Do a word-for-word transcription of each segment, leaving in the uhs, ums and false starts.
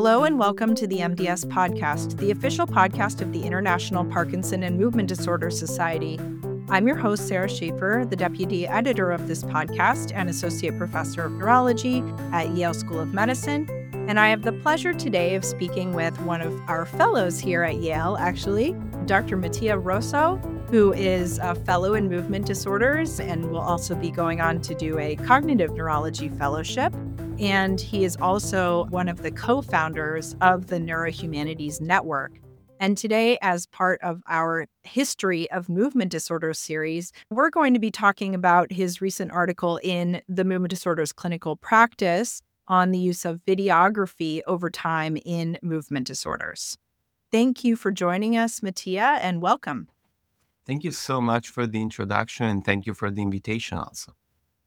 Hello and welcome to the M D S Podcast, the official podcast of the International Parkinson and Movement Disorder Society. I'm your host, Sarah Schaefer, the deputy editor of this podcast and associate professor of neurology at Yale School of Medicine. And I have the pleasure today of speaking with one of our fellows here at Yale, actually, Doctor Mattia Rosso, who is a fellow in movement disorders and will also be going on to do a cognitive neurology fellowship. And he is also one of the co-founders of the Neurohumanities Network. And today, as part of our History of Movement Disorders series, we're going to be talking about his recent article in the Movement Disorders Clinical Practice on the use of videography over time in movement disorders. Thank you for joining us, Mattia, and welcome. Thank you so much for the introduction, and thank you for the invitation also.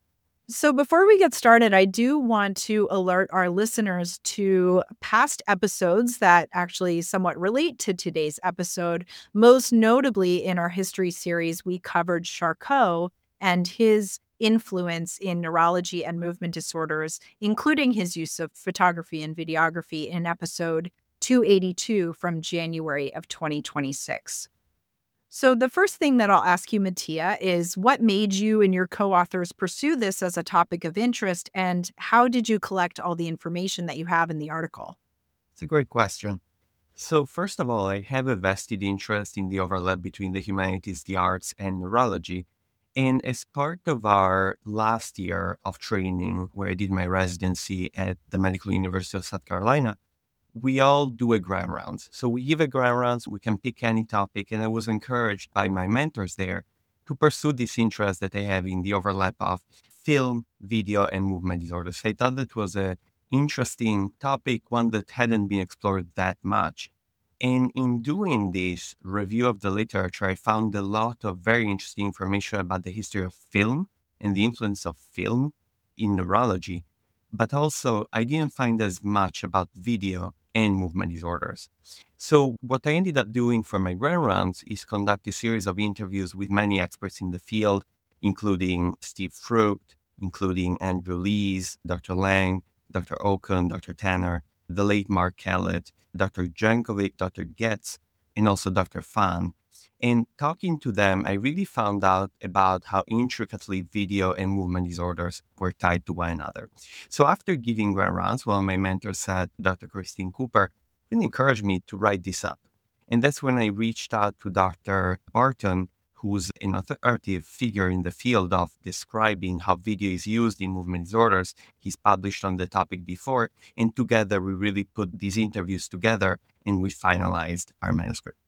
So before we get started, I do want to alert our listeners to past episodes that actually somewhat relate to today's episode. Most notably in our history series, we covered Charcot and his influence in neurology and movement disorders, including his use of photography and videography in episode two eighty-two from January of twenty twenty-six. So the first thing that I'll ask you, Mattia, is what made you and your co-authors pursue this as a topic of interest, and how did you collect all the information that you have in the article? It's a great question. So first of all, I have a vested interest in the overlap between the humanities, the arts, and neurology. And as part of our last year of training, where I did my residency at the Medical University of South Carolina, we all do a grand rounds. So we give a grand rounds, we can pick any topic. And I was encouraged by my mentors there to pursue this interest that I have in the overlap of film, video, and movement disorders. I thought that was an interesting topic, one that hadn't been explored that much. And in doing this review of the literature, I found a lot of very interesting information about the history of film and the influence of film in neurology. But also, I didn't find as much about video and movement disorders. So what I ended up doing for my grand rounds is conduct a series of interviews with many experts in the field, including Steve Frucht, including Andrew Lees, Doctor Lang, Doctor Okun, Doctor Tanner, the late Mark Kellett, Doctor Jankovic, Doctor Getz, and also Doctor Fan. And talking to them, I really found out about how intricately video and movement disorders were tied to one another. So after giving grand rounds, well, my mentor said, Doctor Christine Cooper, really encouraged me to write this up. And that's when I reached out to Doctor Barton, who's an authoritative figure in the field of describing how video is used in movement disorders. He's published on the topic before, and together we really put these interviews together and we finalized our manuscript.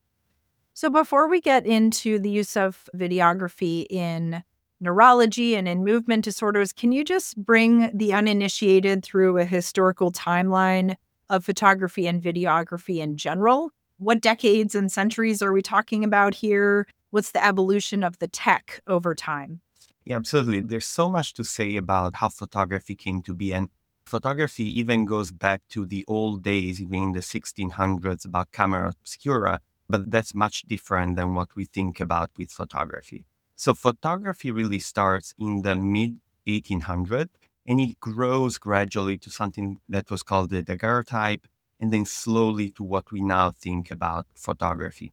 So before we get into the use of videography in neurology and in movement disorders, can you just bring the uninitiated through a historical timeline of photography and videography in general? What decades and centuries are we talking about here? What's the evolution of the tech over time? Yeah, absolutely. There's so much to say about how photography came to be. And photography even goes back to the old days, even in the sixteen hundreds, about camera obscura. But that's much different than what we think about with photography. So photography really starts in the mid eighteen hundreds, and it grows gradually to something that was called the daguerreotype, and then slowly to what we now think about photography.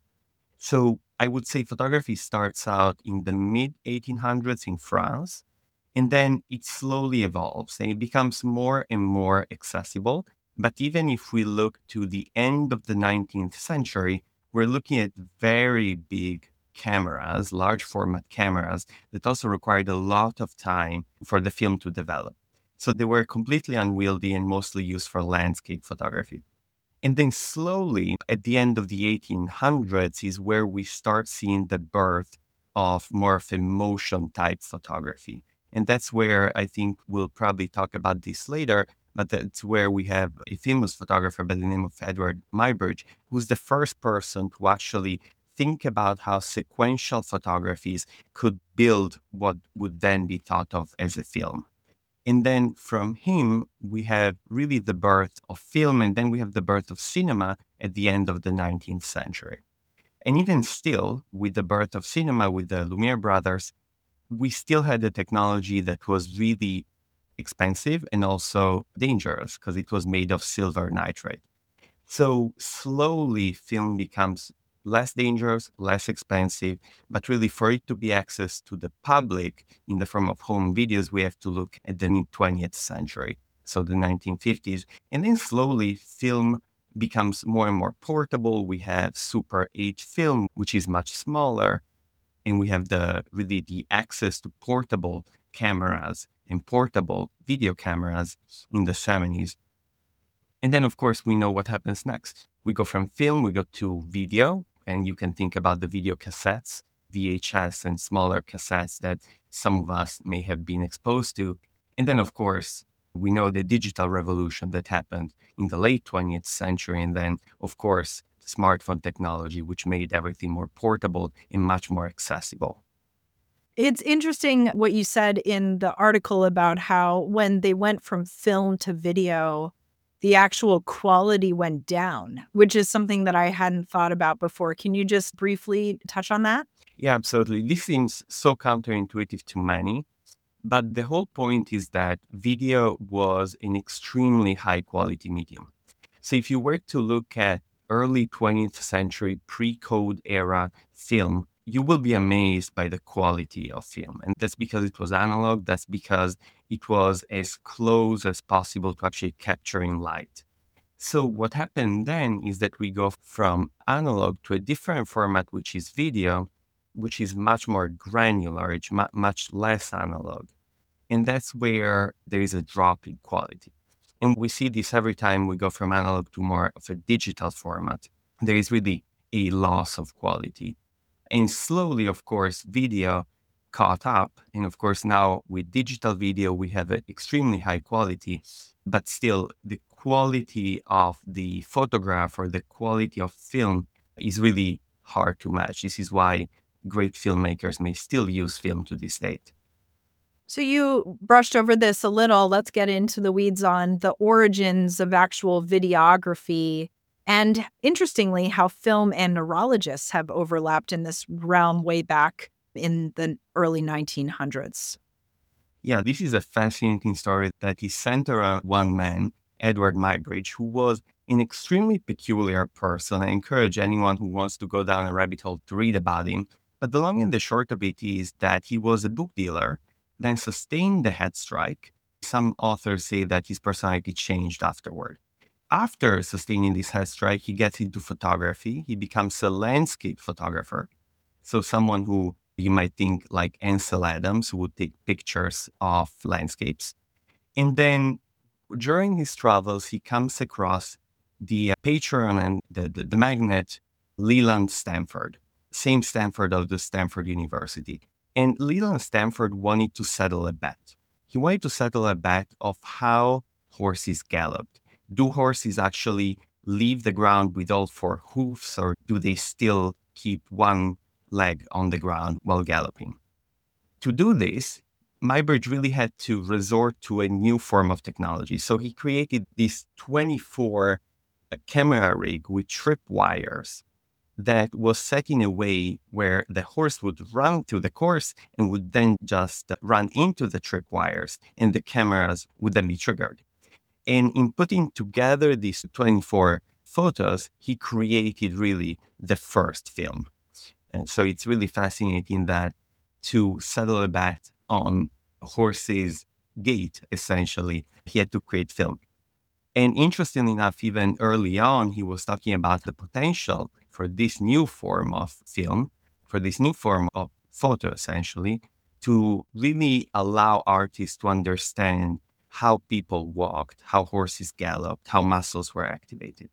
So I would say photography starts out in the mid eighteen hundreds in France, and then it slowly evolves and it becomes more and more accessible. But even if we look to the end of the nineteenth century, we're looking at very big cameras, large format cameras that also required a lot of time for the film to develop. So they were completely unwieldy and mostly used for landscape photography. And then slowly at the end of the eighteen hundreds is where we start seeing the birth of more of a motion type photography. And that's where I think we'll probably talk about this later. But that's where we have a famous photographer by the name of Edward Muybridge, who's the first person to actually think about how sequential photographies could build what would then be thought of as a film. And then from him, we have really the birth of film, and then we have the birth of cinema at the end of the nineteenth century. And even still, with the birth of cinema, with the Lumiere brothers, we still had a technology that was really expensive and also dangerous because it was made of silver nitrate. So slowly film becomes less dangerous, less expensive, but really for it to be accessed to the public in the form of home videos, we have to look at the mid twentieth century, so the nineteen fifties. And then slowly film becomes more and more portable. We have Super eight film, which is much smaller, and we have the really the access to portable cameras and portable video cameras in the seventies. And then, of course, we know what happens next. We go from film, we go to video, and you can think about the video cassettes, V H S, and smaller cassettes that some of us may have been exposed to. And then, of course, we know the digital revolution that happened in the late twentieth century. And then, of course, smartphone technology, which made everything more portable and much more accessible. It's interesting what you said in the article about how when they went from film to video, the actual quality went down, which is something that I hadn't thought about before. Can you just briefly touch on that? Yeah, absolutely. This seems so counterintuitive to many, but the whole point is that video was an extremely high quality medium. So if you were to look at early twentieth century pre-code era film, you will be amazed by the quality of film. And that's because it was analog. That's because it was as close as possible to actually capturing light. So what happened then is that we go from analog to a different format, which is video, which is much more granular. It's mu- much less analog. And that's where there is a drop in quality. And we see this every time we go from analog to more of a digital format. There is really a loss of quality. And slowly, of course, video caught up. And of course, now with digital video, we have an extremely high quality, but still the quality of the photograph or the quality of film is really hard to match. This is why great filmmakers may still use film to this date. So you brushed over this a little. Let's get into the weeds on the origins of actual videography. And interestingly, how film and neurologists have overlapped in this realm way back in the early nineteen hundreds. Yeah, this is a fascinating story that is centered around one man, Edward Muybridge, who was an extremely peculiar person. I encourage anyone who wants to go down a rabbit hole to read about him. But the long and the short of it is that he was a book dealer, then sustained the head strike. Some authors say that his personality changed afterward. After sustaining this head strike, he gets into photography. He becomes a landscape photographer. So someone who you might think like Ansel Adams, who would take pictures of landscapes. And then during his travels, he comes across the patron and the, the, the magnate Leland Stanford, same Stanford of the Stanford University. And Leland Stanford wanted to settle a bet. He wanted to settle a bet of how horses galloped. Do horses actually leave the ground with all four hoofs, or do they still keep one leg on the ground while galloping? To do this, Muybridge really had to resort to a new form of technology. So he created this twenty-four camera rig with tripwires that was set in a way where the horse would run to the course and would then just run into the tripwires, and the cameras would then be triggered. And in putting together these twenty-four photos, he created really the first film. And so it's really fascinating that to settle a bet on a horse's gait, essentially, he had to create film. And interestingly enough, even early on, he was talking about the potential for this new form of film, for this new form of photo, essentially, to really allow artists to understand how people walked, how horses galloped, how muscles were activated.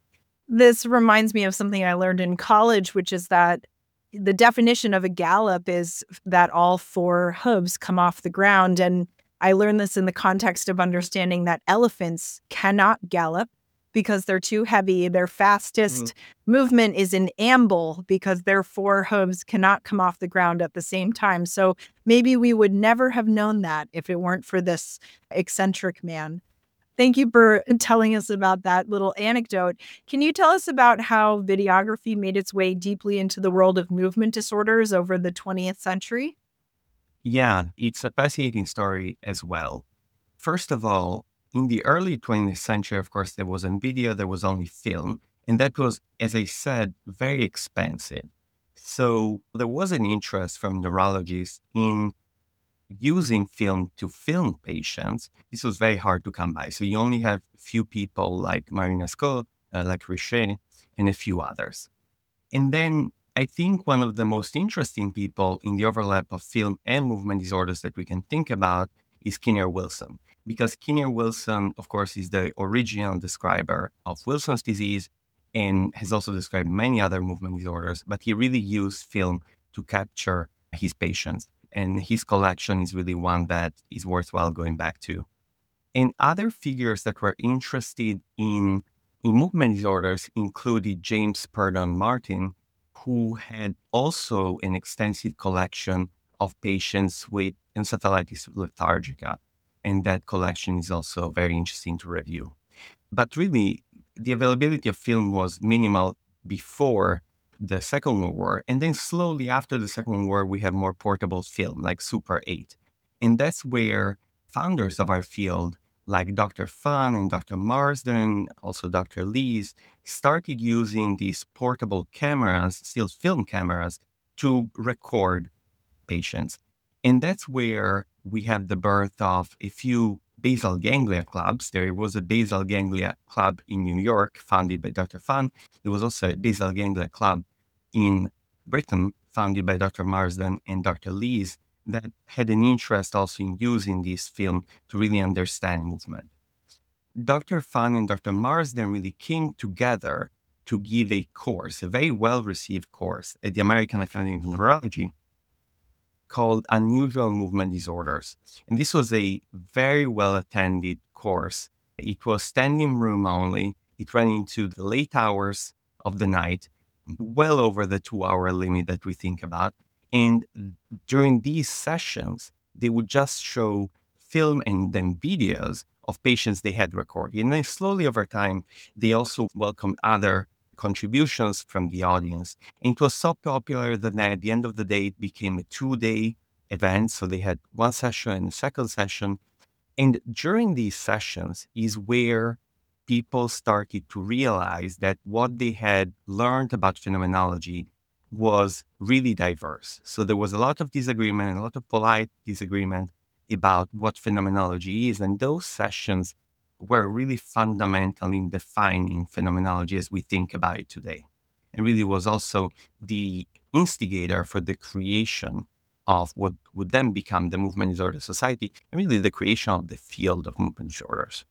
This reminds me of something I learned in college, which is that the definition of a gallop is that all four hooves come off the ground. And I learned this in the context of understanding that elephants cannot gallop because they're too heavy. Their fastest mm. movement is in amble because their four hooves cannot come off the ground at the same time. So maybe we would never have known that if it weren't for this eccentric man. Thank you for telling us about that little anecdote. Can you tell us about how videography made its way deeply into the world of movement disorders over the twentieth century? Yeah, it's a fascinating story as well. First of all, in the early twentieth century, of course, there wasn't video, there was only film. And that was, as I said, very expensive. So there was an interest from neurologists in using film to film patients. This was very hard to come by. So you only have a few people like Marinescu, uh, like Richer, and a few others. And then I think one of the most interesting people in the overlap of film and movement disorders that we can think about is Kinnear Wilson. Because Kinnear Wilson, of course, is the original describer of Wilson's disease and has also described many other movement disorders, but he really used film to capture his patients. And his collection is really one that is worthwhile going back to. And other figures that were interested in, in movement disorders included James Purdon Martin, who had also an extensive collection of patients with encephalitis lethargica. And that collection is also very interesting to review. But really, the availability of film was minimal before the Second World War. And then slowly after the Second World War, we have more portable film like Super eight. And that's where founders of our field, like Doctor Fan and Doctor Marsden, also Doctor Lees, started using these portable cameras, still film cameras, to record patients. And that's where we have the birth of a few basal ganglia clubs. There was a basal ganglia club in New York founded by Doctor Fan. There was also a basal ganglia club in Britain founded by Doctor Marsden and Doctor Lees that had an interest also in using this film to really understand movement. Doctor Fan and Doctor Marsden really came together to give a course, a very well-received course at the American Academy of Neurology called Unusual Movement Disorders. And this was a very well-attended course. It was standing room only. It ran into the late hours of the night, well over the two-hour limit that we think about. And during these sessions, they would just show film and then videos of patients they had recorded. And then slowly over time, they also welcomed other contributions from the audience. And it was so popular that at the end of the day, it became a two-day event. So they had one session and a second session. And during these sessions is where people started to realize that what they had learned about phenomenology was really diverse. So there was a lot of disagreement and a lot of polite disagreement about what phenomenology is. And those sessions were really fundamental in defining phenomenology as we think about it today. And really was also the instigator for the creation of what would then become the Movement Disorder Society, and really the creation of the field of movement disorders.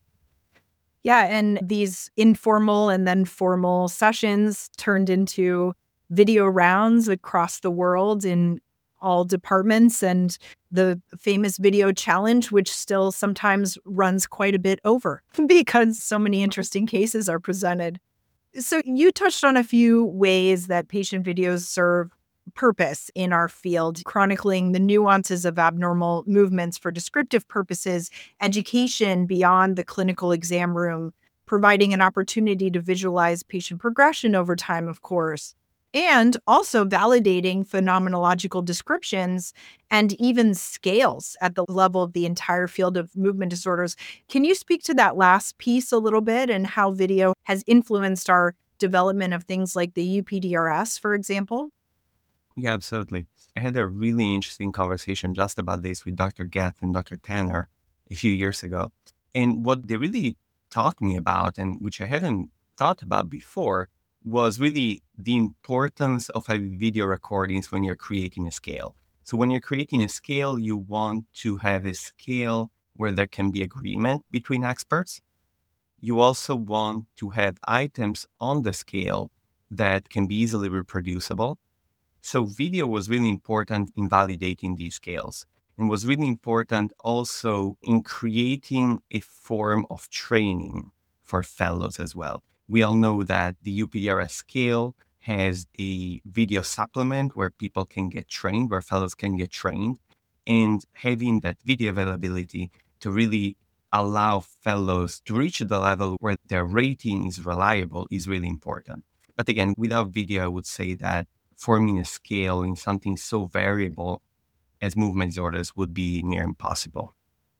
Yeah, and these informal and then formal sessions turned into video rounds across the world in all departments, and the famous video challenge, which still sometimes runs quite a bit over because so many interesting cases are presented. So you touched on a few ways that patient videos serve purpose in our field, chronicling the nuances of abnormal movements for descriptive purposes, education beyond the clinical exam room, providing an opportunity to visualize patient progression over time, of course, and also validating phenomenological descriptions and even scales at the level of the entire field of movement disorders. Can you speak to that last piece a little bit and how video has influenced our development of things like the U P D R S, for example? Yeah, absolutely. I had a really interesting conversation just about this with Doctor Gath and Doctor Tanner a few years ago. And what they really taught me about, and which I hadn't thought about before, was really the importance of having video recordings when you're creating a scale. So when you're creating a scale, you want to have a scale where there can be agreement between experts. You also want to have items on the scale that can be easily reproducible. So video was really important in validating these scales, and was really important also in creating a form of training for fellows as well. We all know that the U P D R S scale has a video supplement where people can get trained, where fellows can get trained, and having that video availability to really allow fellows to reach the level where their rating is reliable is really important. But again, without video, I would say that forming a scale in something so variable as movement disorders would be near impossible.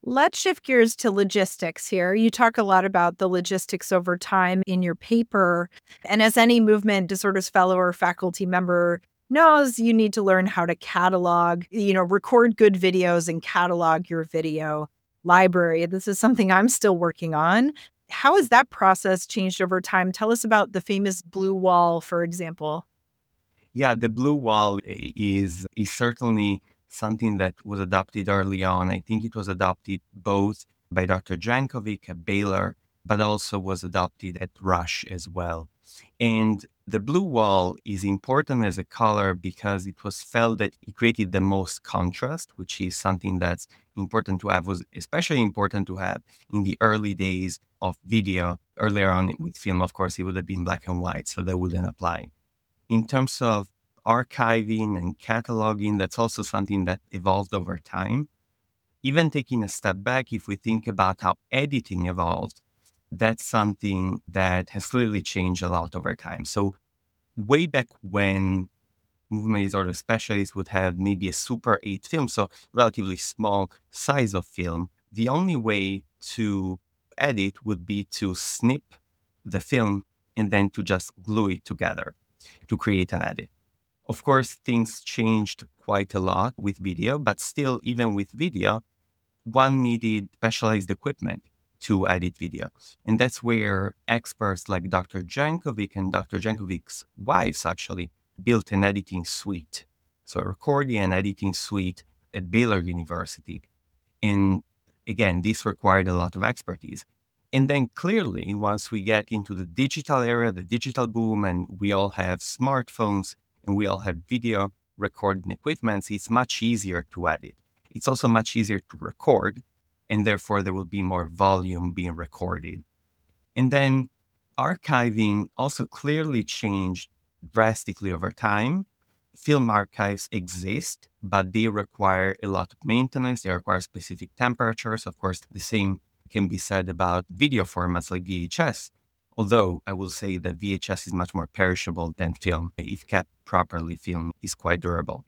Let's shift gears to logistics here. You talk a lot about the logistics over time in your paper. And as any movement disorders fellow or faculty member knows, you need to learn how to catalog, you know, record good videos and catalog your video library. This is something I'm still working on. How has that process changed over time? Tell us about the famous blue wall, for example. Yeah, the blue wall is is certainly something that was adopted early on. I think it was adopted both by Doctor Jankovic at Baylor, but also was adopted at Rush as well. And the blue wall is important as a color because it was felt that it created the most contrast, which is something that's important to have, was especially important to have in the early days of video. Earlier on with film, of course, it would have been black and white, so that wouldn't apply. In terms of archiving and cataloging, that's also something that evolved over time. Even taking a step back, if we think about how editing evolved, that's something that has clearly changed a lot over time. So way back when movement disorder specialists would have maybe a Super eight film, so relatively small size of film, the only way to edit would be to snip the film and then to just glue it together to create an edit. Of course, things changed quite a lot with video, but still, even with video, one needed specialized equipment to edit video. And that's where experts like Doctor Jankovic and Doctor Jankovic's wives actually built an editing suite. So a recording and editing suite at Baylor University. And again, this required a lot of expertise. And then clearly, once we get into the digital era, the digital boom, and we all have smartphones and we all have video recording equipment, it's much easier to edit. It's also much easier to record, and therefore there will be more volume being recorded. And then archiving also clearly changed drastically over time. Film archives exist, but they require a lot of maintenance. They require specific temperatures. Of course, the same can be said about video formats like V H S. Although I will say that V H S is much more perishable than film. If kept properly, film is quite durable.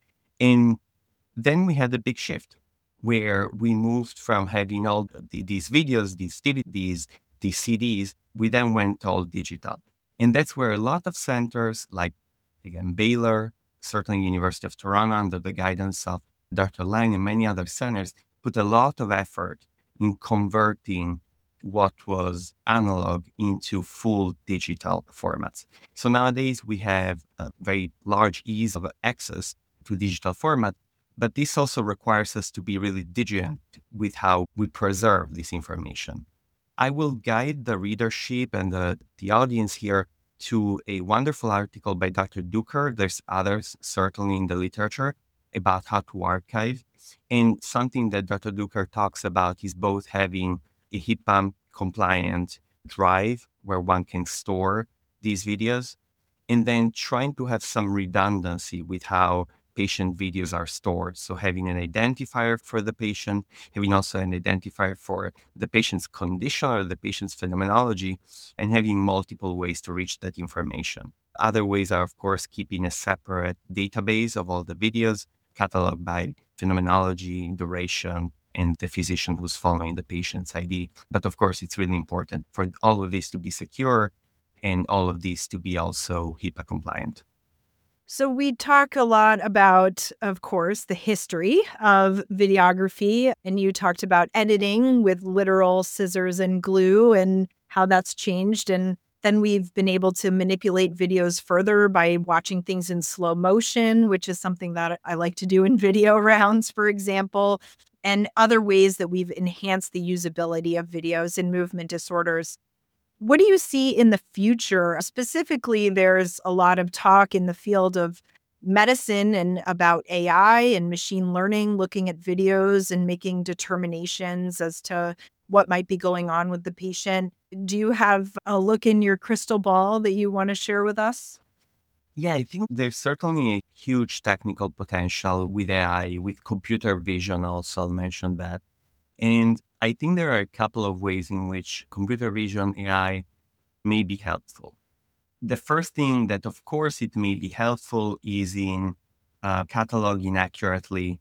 And then we had a big shift where we moved from having all the, these videos, these, these, these C Ds, we then went all digital. And that's where a lot of centers like, again, Baylor, certainly University of Toronto, under the guidance of Doctor Lang and many other centers, put a lot of effort in converting what was analog into full digital formats. So nowadays we have a very large ease of access to digital format, but this also requires us to be really diligent with how we preserve this information. I will guide the readership and the, the audience here to a wonderful article by Doctor Duker. There's others certainly in the literature about how to archive. And something that Doctor Duker talks about is both having a HIPAA compliant drive where one can store these videos, and then trying to have some redundancy with how patient videos are stored. So having an identifier for the patient, having also an identifier for the patient's condition or the patient's phenomenology, and having multiple ways to reach that information. Other ways are, of course, keeping a separate database of all the videos, cataloged by phenomenology, duration, and the physician who's following the patient's I D. But of course, it's really important for all of this to be secure and all of these to be also HIPAA compliant. So we talk a lot about, of course, the history of videography, and you talked about editing with literal scissors and glue and how that's changed. And then we've been able to manipulate videos further by watching things in slow motion, which is something that I like to do in video rounds, for example, and other ways that we've enhanced the usability of videos in movement disorders. What do you see in the future? Specifically, there's a lot of talk in the field of medicine and about A I and machine learning, looking at videos and making determinations as to what might be going on with the patient. Do you have a look in your crystal ball that you want to share with us? Yeah, I think there's certainly a huge technical potential with A I, with computer vision also, I'll mention that. And I think there are a couple of ways in which computer vision A I may be helpful. The first thing that, of course, it may be helpful is in uh, cataloging accurately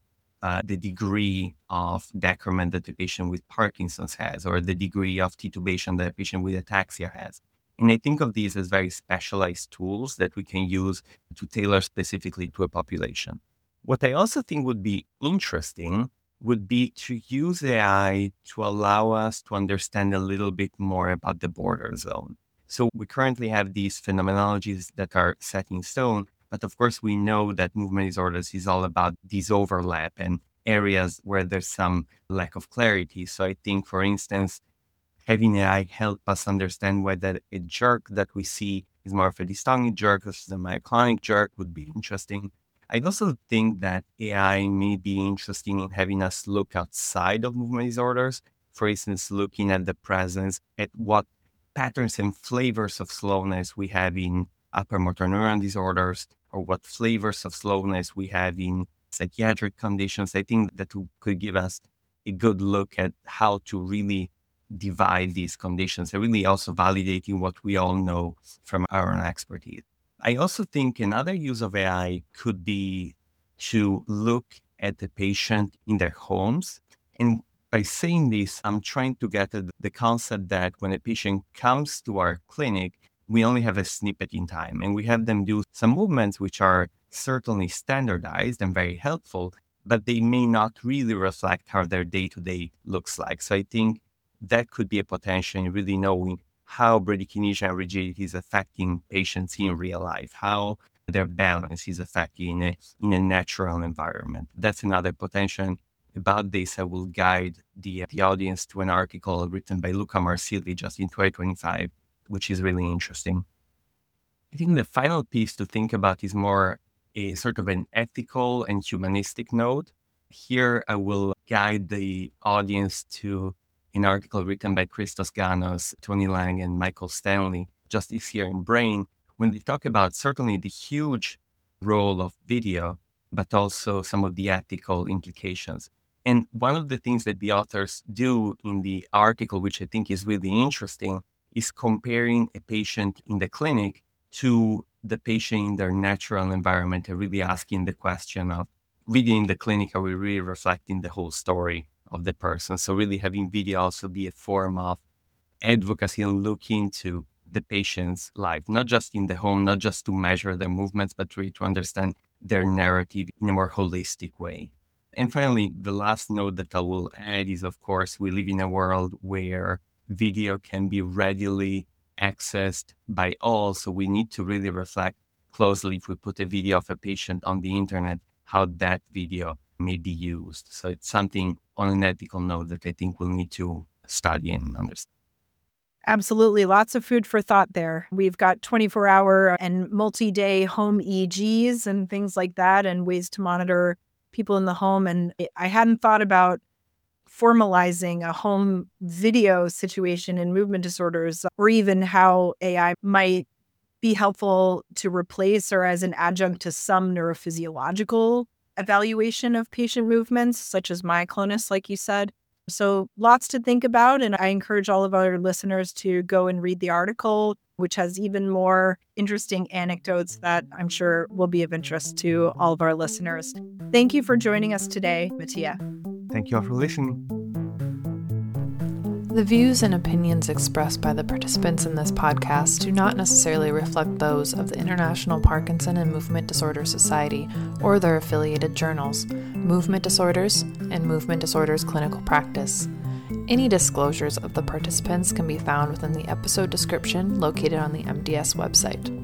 uh, the degree of decrement that the patient with Parkinson's has, or the degree of titubation that a patient with ataxia has. And I think of these as very specialized tools that we can use to tailor specifically to a population. What I also think would be interesting would be to use A I to allow us to understand a little bit more about the border zone. So we currently have these phenomenologies that are set in stone, but of course we know that movement disorders is all about these overlap and areas where there's some lack of clarity. So I think, for instance, having A I help us understand whether a jerk that we see is more of a dystonic jerk versus a myoclonic jerk would be interesting. I also think that A I may be interesting in having us look outside of movement disorders. For instance, looking at the presence, at what patterns and flavors of slowness we have in upper motor neuron disorders, or what flavors of slowness we have in psychiatric conditions. I think that could give us a good look at how to really divide these conditions and really also validating what we all know from our own expertise. I also think another use of A I could be to look at the patient in their homes. And by saying this, I'm trying to get at the concept that when a patient comes to our clinic, we only have a snippet in time and we have them do some movements which are certainly standardized and very helpful, but they may not really reflect how their day-to-day looks like. So I think that could be a potential in really knowing how bradykinesia and rigidity is affecting patients in real life, how their balance is affected in a, in a natural environment. That's another potential. About this, I will guide the, the audience to an article written by Luca Marsili just in twenty twenty-five, which is really interesting. I think the final piece to think about is more a sort of an ethical and humanistic note. Here, I will guide the audience to an article written by Christos Ganos, Tony Lang, and Michael Stanley, just this year in Brain, when they talk about certainly the huge role of video, but also some of the ethical implications. And one of the things that the authors do in the article, which I think is really interesting, is comparing a patient in the clinic to the patient in their natural environment and really asking the question of, really in the clinic, are we really reflecting the whole story of the person? So really having video also be a form of advocacy and look into the patient's life, not just in the home, not just to measure their movements, but really to understand their narrative in a more holistic way. And finally, the last note that I will add is, of course, we live in a world where video can be readily accessed by all. So we need to really reflect closely, if we put a video of a patient on the internet, how that video may be used. So it's something on an ethical note that I think we'll need to study and understand. Absolutely. Lots of food for thought there. We've got twenty-four hour and multi-day home E Gs and things like that, and ways to monitor people in the home. And I hadn't thought about formalizing a home video situation in movement disorders, or even how A I might be helpful to replace or as an adjunct to some neurophysiological evaluation of patient movements, such as myoclonus, like you said. So lots to think about. And I encourage all of our listeners to go and read the article, which has even more interesting anecdotes that I'm sure will be of interest to all of our listeners. Thank you for joining us today, Mattia. Thank you all for listening. The views and opinions expressed by the participants in this podcast do not necessarily reflect those of the International Parkinson and Movement Disorder Society or their affiliated journals, Movement Disorders and Movement Disorders Clinical Practice. Any disclosures of the participants can be found within the episode description located on the M D S website.